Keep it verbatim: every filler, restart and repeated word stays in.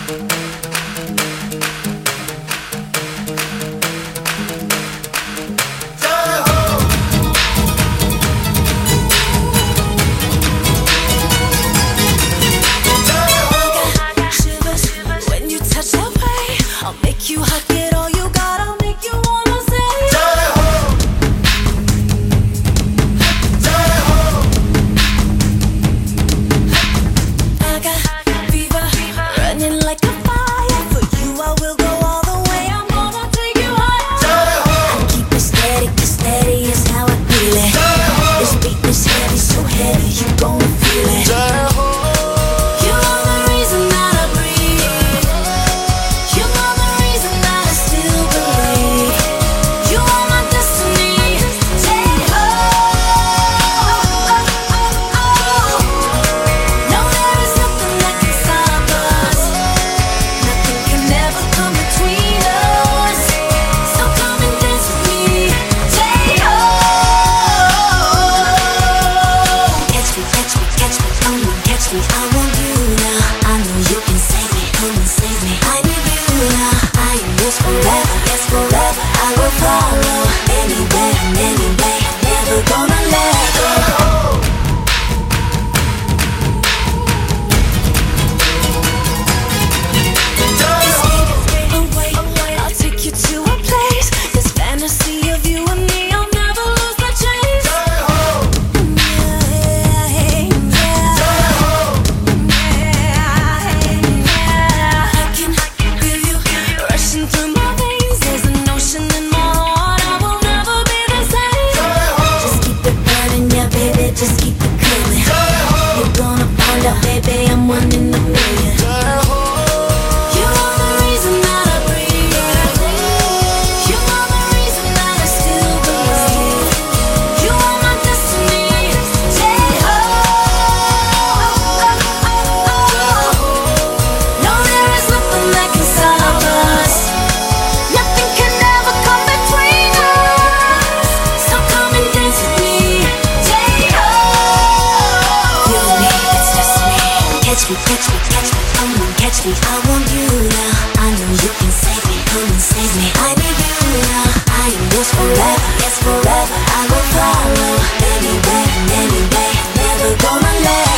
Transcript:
Catch me, catch me, catch me, come on, catch me. I want you now. I know you can save me, come and save me. I need you now. I am yours forever, yes forever. I will follow anywhere and any day. Never gonna let